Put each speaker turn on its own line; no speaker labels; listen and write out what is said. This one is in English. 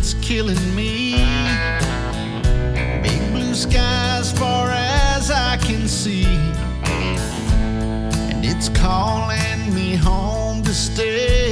that's killing me. Big blue sky as far as I can see, and it's calling me home to stay.